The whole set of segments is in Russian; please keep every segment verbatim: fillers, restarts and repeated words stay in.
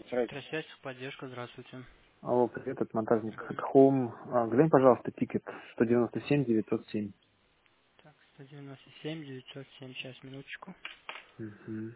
Тросясь, поддержка, здравствуйте. Алло, привет, это монтажник от Здравствуйте. Home. А, глянь, пожалуйста, тикет сто девяносто семь девятьсот семь. Так, сто девяносто семь девятьсот семь, сейчас, минуточку. Угу.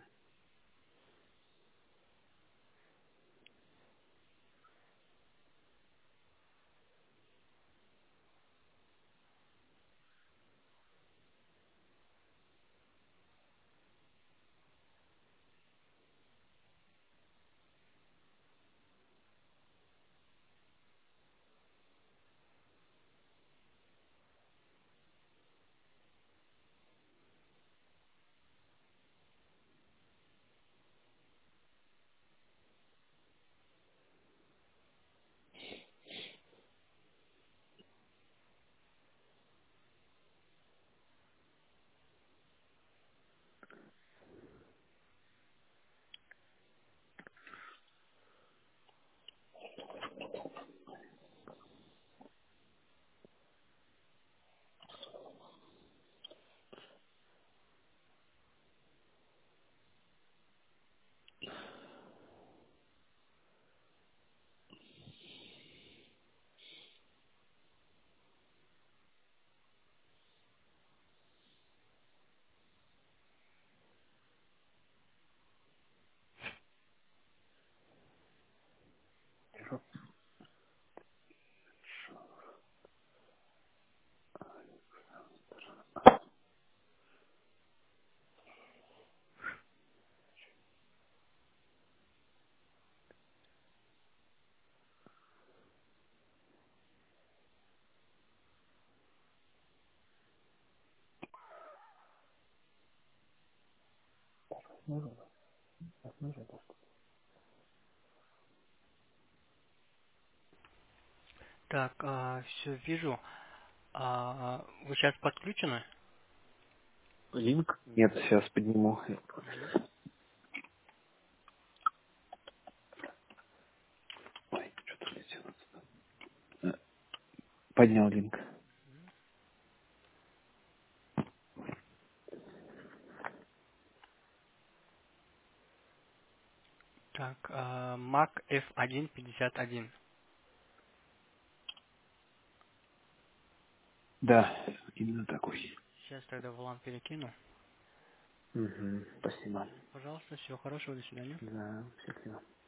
Так, все, вижу. А, вы сейчас подключены? Линк? Нет, сейчас подниму. Мгм. Ой, что-то летело. Э, Поднял линк. Так, а, Mac эф один пятьдесят один. Да, именно такой. Сейчас тогда вам перекину. Угу, спасибо. Пожалуйста, всего хорошего, до свидания. Да, счастливо.